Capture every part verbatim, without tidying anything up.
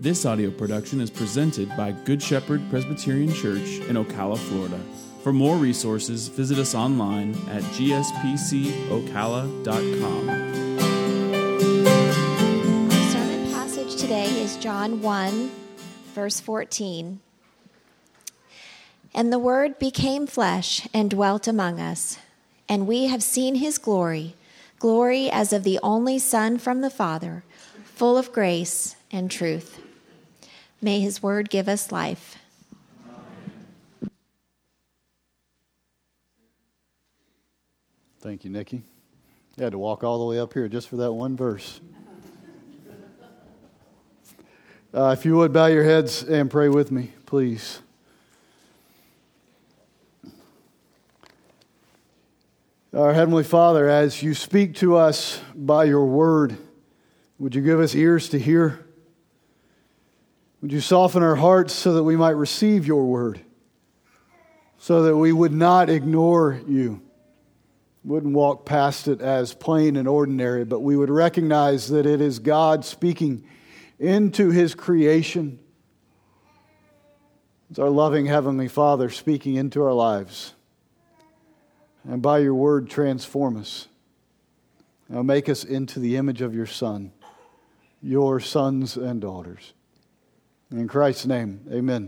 This audio production is presented by Good Shepherd Presbyterian Church in Ocala, Florida. For more resources, visit us online at g s p c ocala dot com. Our sermon passage today is John one, verse fourteen. And the Word became flesh and dwelt among us, and we have seen his glory, glory as of the only Son from the Father, full of grace and truth. May his word give us life. Thank you, Nikki. You had to walk all the way up here just for that one verse. Uh, if you would, bow your heads and pray with me, please. Our Heavenly Father, as you speak to us by your word, would you give us ears to hear? Would you soften our hearts so that we might receive your word, so that we would not ignore you, wouldn't walk past it as plain and ordinary, but we would recognize that it is God speaking into his creation. It's our loving Heavenly Father speaking into our lives. And by your word, transform us. Now make us into the image of your Son, your sons and daughters. In Christ's name, amen.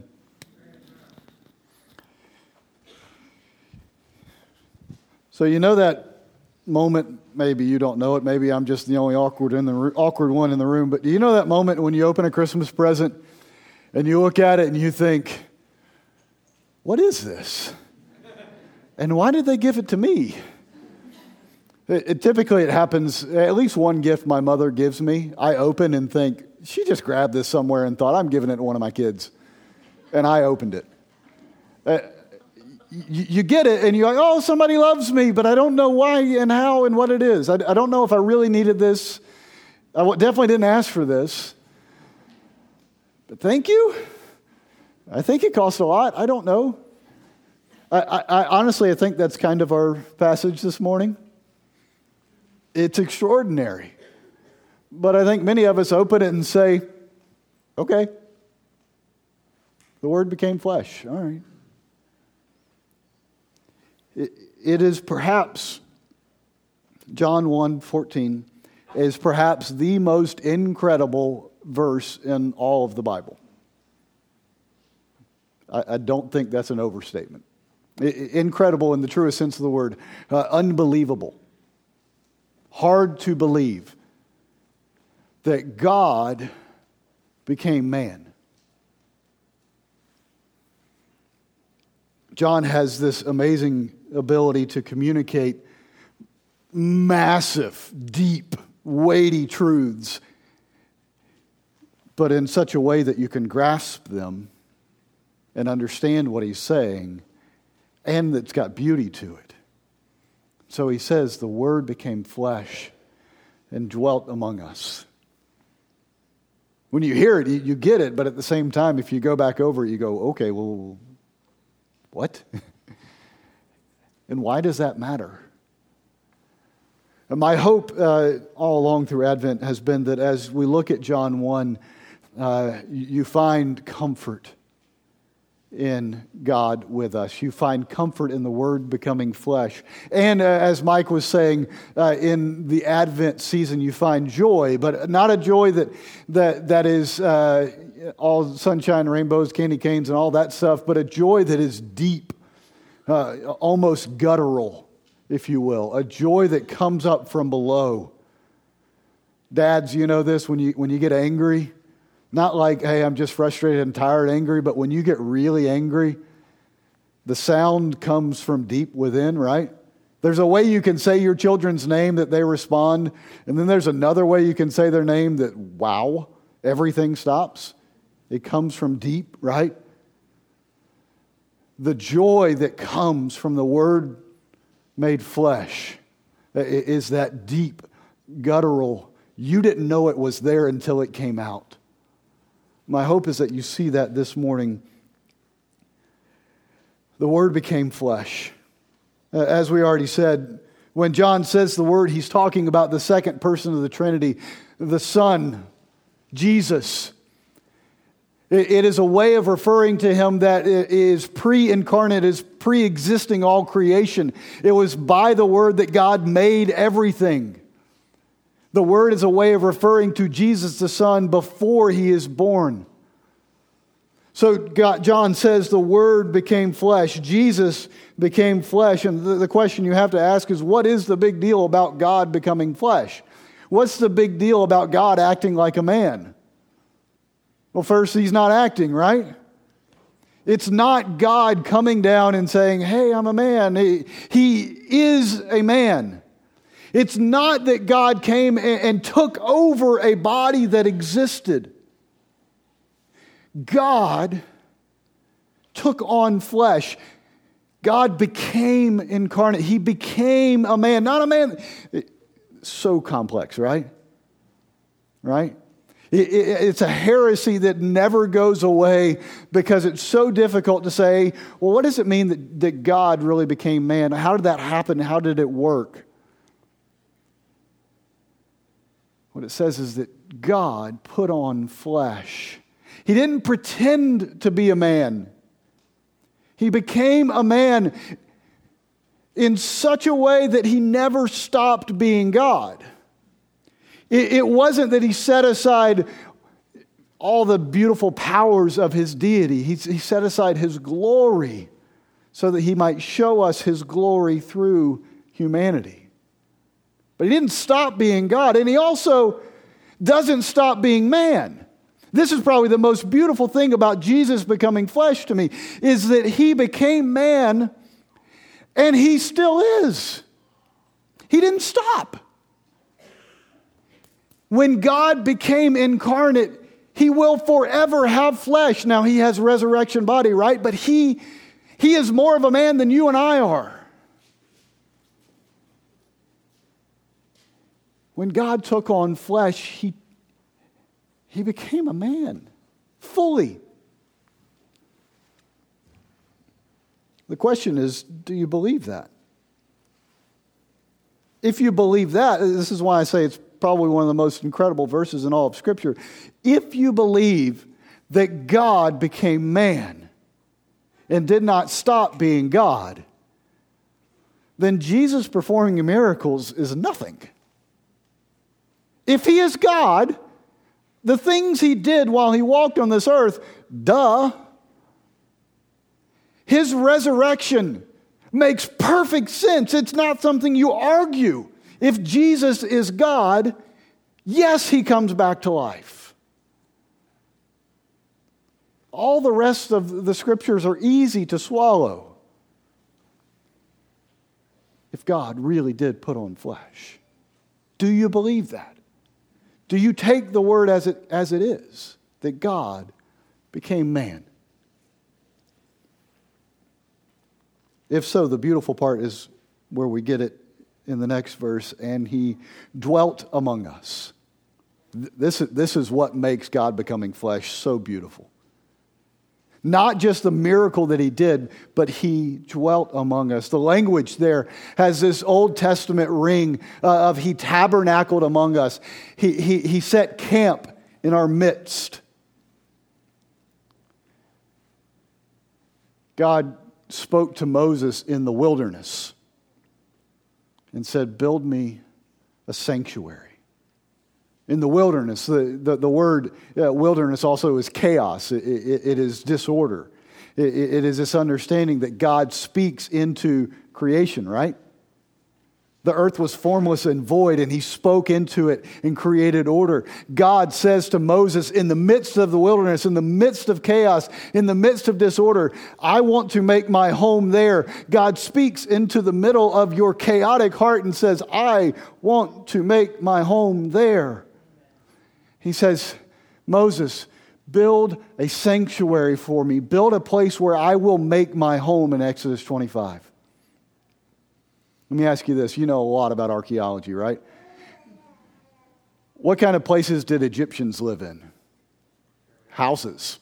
So you know that moment, maybe you don't know it, maybe I'm just the only awkward in the awkward one in the room, but do you know that moment when you open a Christmas present and you look at it and you think, what is this? And why did they give it to me? It, it, typically it happens, at least one gift my mother gives me, I open and think, she just grabbed this somewhere and thought, I'm giving it to one of my kids. And I opened it. Uh, you, you get it and you're like, oh, somebody loves me, but I don't know why and how and what it is. I, I don't know if I really needed this. I definitely didn't ask for this. But thank you. I think it cost a lot. I don't know. I, I, I honestly, I think that's kind of our passage this morning. It's extraordinary. But I think many of us open it and say, okay, the Word became flesh. All right. It, it is perhaps, John one fourteen is perhaps the most incredible verse in all of the Bible. I, I don't think that's an overstatement. I, incredible in the truest sense of the word. Uh, unbelievable. Hard to believe that God became man. John has this amazing ability to communicate massive, deep, weighty truths, but in such a way that you can grasp them and understand what he's saying, and it's got beauty to it. So he says, the Word became flesh and dwelt among us. When you hear it, you get it, but at the same time, if you go back over it, you go, okay, well, what? And why does that matter? And my hope uh, all along through Advent has been that as we look at John one, uh, you find comfort in God with us. You find comfort in the Word becoming flesh. And uh, as Mike was saying, uh, in the Advent season, you find joy, but not a joy that that that is uh, all sunshine, rainbows, candy canes, and all that stuff, but a joy that is deep, uh, almost guttural, if you will. A joy that comes up from below. Dads, you know this, when you when you get angry, not like, hey, I'm just frustrated and tired, angry, but when you get really angry, the sound comes from deep within, right? There's a way you can say your children's name that they respond, and then there's another way you can say their name that, wow, everything stops. It comes from deep, right? The joy that comes from the Word made flesh is that deep, guttural, you didn't know it was there until it came out. My hope is that you see that this morning. The Word became flesh. As we already said, when John says the Word, he's talking about the second person of the Trinity, the Son, Jesus. It, it is a way of referring to him that is pre-incarnate, is pre-existing all creation. It was by the Word that God made everything. The Word is a way of referring to Jesus the Son before he is born. So God, John says the Word became flesh. Jesus became flesh. And the, the question you have to ask is, what is the big deal about God becoming flesh? What's the big deal about God acting like a man? Well, first, he's not acting, right? It's not God coming down and saying, hey, I'm a man. He, he is a man. It's not that God came and, and took over a body that existed. God took on flesh. God became incarnate. He became a man. Not a man. So complex, right? Right? It, it, it's a heresy that never goes away because it's so difficult to say, well, what does it mean that, that God really became man? How did that happen? How did it work? What it says is that God put on flesh. He didn't pretend to be a man. He became a man in such a way that he never stopped being God. It, it wasn't that he set aside all the beautiful powers of his deity. He, he set aside his glory so that he might show us his glory through humanity. But he didn't stop being God, and he also doesn't stop being man. This is probably the most beautiful thing about Jesus becoming flesh to me, is that he became man, and he still is. He didn't stop. When God became incarnate, he will forever have flesh. Now, he has a resurrection body, right? But he, he is more of a man than you and I are. When God took on flesh, he He became a man, fully. The question is, do you believe that? If you believe that, this is why I say it's probably one of the most incredible verses in all of Scripture. If you believe that God became man and did not stop being God, then Jesus performing miracles is nothing. If he is God, the things he did while he walked on this earth, duh. His resurrection makes perfect sense. It's not something you argue. If Jesus is God, yes, he comes back to life. All the rest of the scriptures are easy to swallow. If God really did put on flesh, do you believe that? Do you take the word as it, as it is, that God became man? If so, the beautiful part is where we get it in the next verse, and he dwelt among us. This, this is what makes God becoming flesh so beautiful. Not just the miracle that he did, but he dwelt among us. The language there has this Old Testament ring uh, of he tabernacled among us. He, he, he set camp in our midst. God spoke to Moses in the wilderness and said, build me a sanctuary. In the wilderness, the, the, the word uh, wilderness also is chaos. It, it, it is disorder. It, it is this understanding that God speaks into creation, right? The earth was formless and void, and he spoke into it and created order. God says to Moses, in the midst of the wilderness, in the midst of chaos, in the midst of disorder, I want to make my home there. God speaks into the middle of your chaotic heart and says, I want to make my home there. He says, Moses, build a sanctuary for me. Build a place where I will make my home in Exodus twenty-five. Let me ask you this. You know a lot about archaeology, right? What kind of places did Egyptians live in? Houses.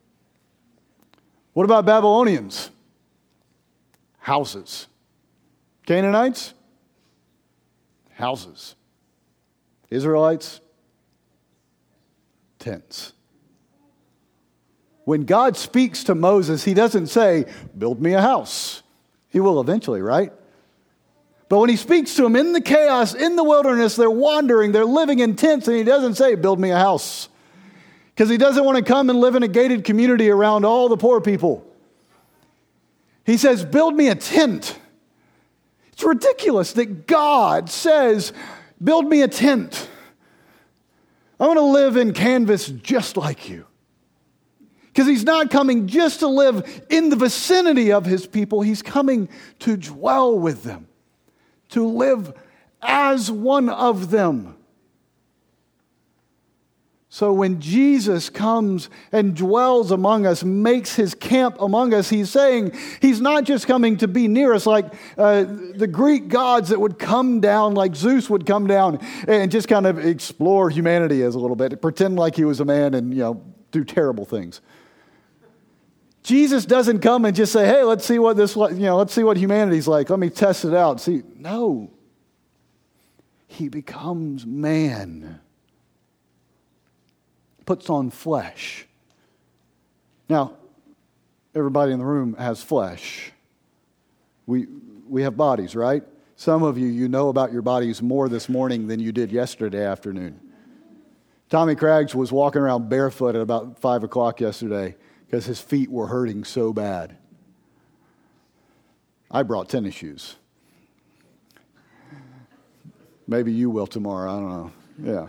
What about Babylonians? Houses. Canaanites? Houses. Israelites? Tents. When God speaks to Moses, he doesn't say, build me a house. He will eventually, right? But when he speaks to him in the chaos, in the wilderness, they're wandering, they're living in tents, and he doesn't say, build me a house. Because he doesn't want to come and live in a gated community around all the poor people. He says, build me a tent. It's ridiculous that God says, build me a tent. I want to live in canvas just like you. Because he's not coming just to live in the vicinity of his people. He's coming to dwell with them, to live as one of them. So when Jesus comes and dwells among us, makes his camp among us, he's saying he's not just coming to be near us like uh, the Greek gods that would come down, like Zeus would come down and just kind of explore humanity as a little bit, pretend like he was a man and, you know, do terrible things. Jesus doesn't come and just say, hey, let's see what this, you know, let's see what humanity's like. Let me test it out. See, no. He becomes man. Puts on flesh. Now, everybody in the room has flesh. We we have bodies, right? Some of you, you know about your bodies more this morning than you did yesterday afternoon. Tommy Craggs was walking around barefoot at about five o'clock yesterday because his feet were hurting so bad. I brought tennis shoes. Maybe you will tomorrow, I don't know. Yeah.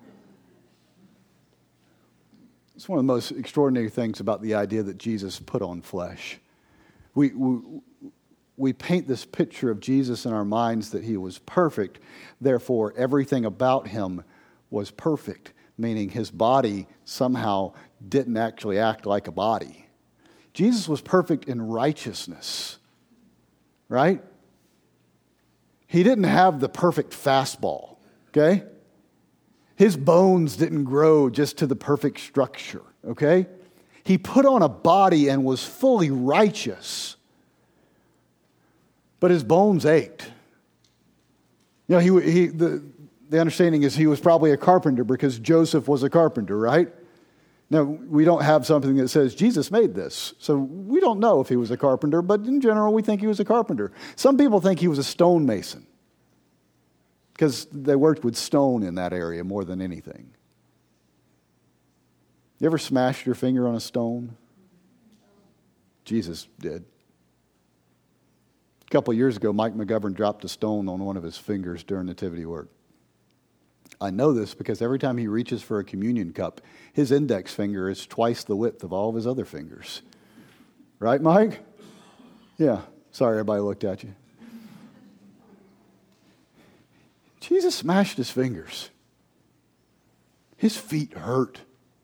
It's one of the most extraordinary things about the idea that Jesus put on flesh. We, we, we paint this picture of Jesus in our minds that he was perfect, therefore everything about him was perfect, meaning his body somehow didn't actually act like a body. Jesus was perfect in righteousness, right? He didn't have the perfect fastball, okay? His bones didn't grow just to the perfect structure, okay? He put on a body and was fully righteous, but his bones ached. You know, he, he the, the understanding is he was probably a carpenter because Joseph was a carpenter, right? Now, we don't have something that says Jesus made this, so we don't know if he was a carpenter, but in general, we think he was a carpenter. Some people think he was a stonemason, because they worked with stone in that area more than anything. You ever smashed your finger on a stone? Jesus did. A couple of years ago, Mike McGovern dropped a stone on one of his fingers during nativity work. I know this because every time he reaches for a communion cup, his index finger is twice the width of all of his other fingers. Right, Mike? Yeah. Sorry, everybody looked at you. Jesus smashed his fingers. His feet hurt.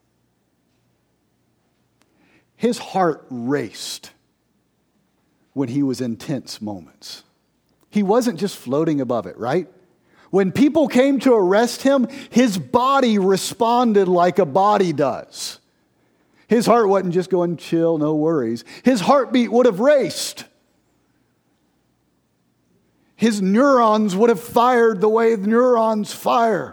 His heart raced when he was in tense moments. He wasn't just floating above it, right? When people came to arrest him, his body responded like a body does. His heart wasn't just going, chill, no worries. His heartbeat would have raced. His neurons would have fired the way the neurons fire.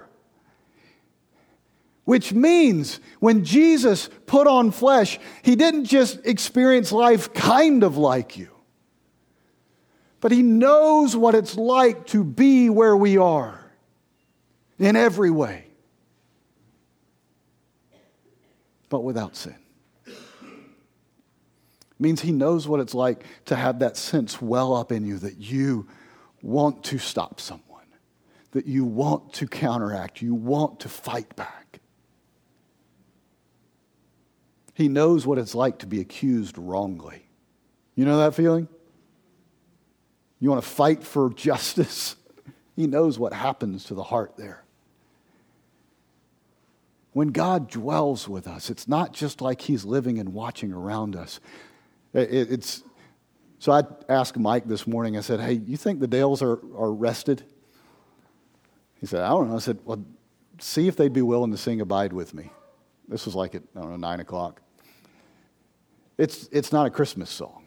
Which means when Jesus put on flesh, he didn't just experience life kind of like you, but he knows what it's like to be where we are in every way, but without sin. It means he knows what it's like to have that sense well up in you that you want to stop someone, that you want to counteract, you want to fight back. He knows what it's like to be accused wrongly. You know that feeling? You want to fight for justice? He knows what happens to the heart there. When God dwells with us, it's not just like he's living and watching around us. It's So I asked Mike this morning, I said, hey, you think the Dales are, are rested? He said, I don't know. I said, well, see if they'd be willing to sing Abide With Me. This was like at, I don't know, nine o'clock. It's, it's not a Christmas song.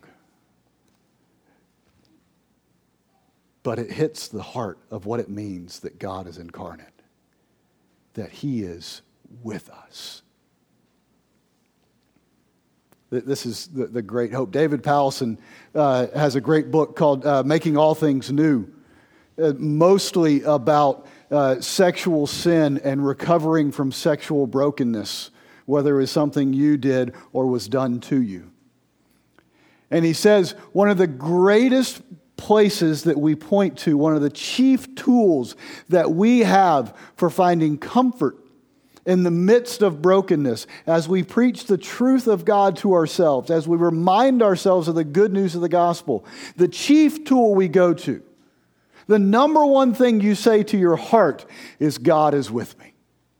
But it hits the heart of what it means that God is incarnate, that he is with us. This is the, the great hope. David Powlison uh, has a great book called uh, Making All Things New, uh, mostly about uh, sexual sin and recovering from sexual brokenness, whether it was something you did or was done to you. And he says one of the greatest places that we point to, one of the chief tools that we have for finding comfort in the midst of brokenness, as we preach the truth of God to ourselves, as we remind ourselves of the good news of the gospel, the chief tool we go to, the number one thing you say to your heart is, God is with me.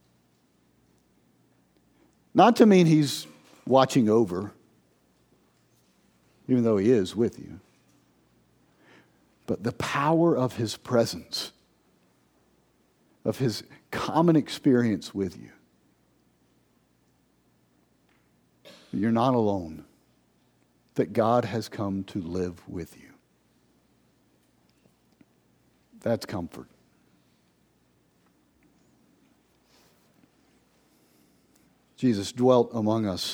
Not to mean He's watching over, even though He is with you, but the power of His presence, of His common experience with you. You're not alone. That God has come to live with you. That's comfort. Jesus dwelt among us.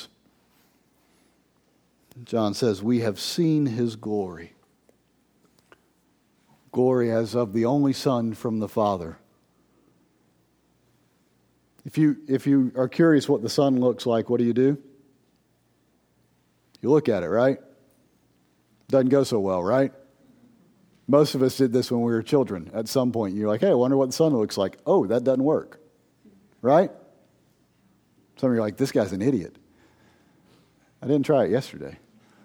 John says, we have seen His glory. Glory as of the only Son from the Father. If you, if you are curious what the sun looks like, what do you do? You look at it, right? Doesn't go so well, right? Most of us did this when we were children. At some point, you're like, hey, I wonder what the sun looks like. Oh, that doesn't work. Right? Some of you are like, this guy's an idiot. I didn't try it yesterday.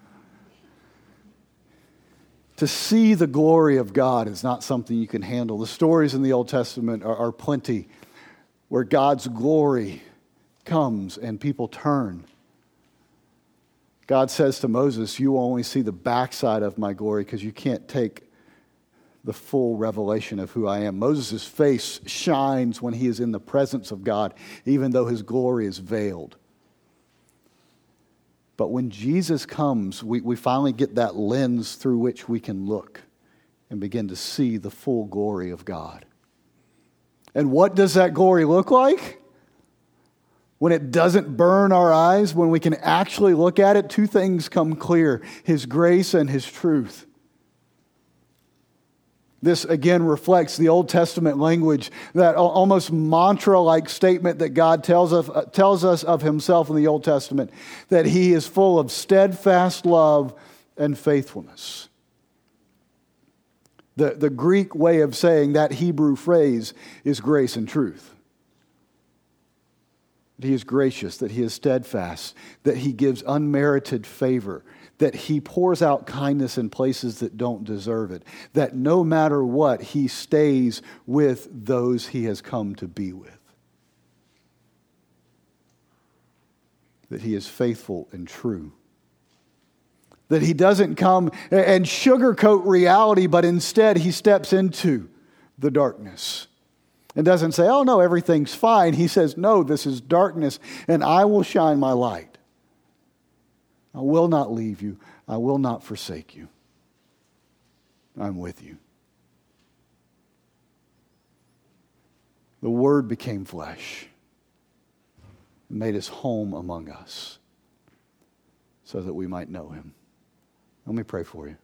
To see the glory of God is not something you can handle. The stories in the Old Testament are, are plenty, where God's glory comes and people turn. God says to Moses, you will only see the backside of my glory because you can't take the full revelation of who I am. Moses' face shines when he is in the presence of God, even though his glory is veiled. But when Jesus comes, we, we finally get that lens through which we can look and begin to see the full glory of God. And what does that glory look like? When it doesn't burn our eyes, when we can actually look at it, two things come clear: His grace and His truth. This again reflects the Old Testament language, that almost mantra-like statement that God tells us, uh, tells us of Himself in the Old Testament, that He is full of steadfast love and faithfulness. The, the Greek way of saying that Hebrew phrase is grace and truth. That He is gracious, that He is steadfast, that He gives unmerited favor, that He pours out kindness in places that don't deserve it, that no matter what, He stays with those He has come to be with. That He is faithful and true. That He doesn't come and sugarcoat reality, but instead He steps into the darkness. And doesn't say, oh no, everything's fine. He says, no, this is darkness, and I will shine my light. I will not leave you. I will not forsake you. I'm with you. The Word became flesh and made His home among us so that we might know Him. Let me pray for you.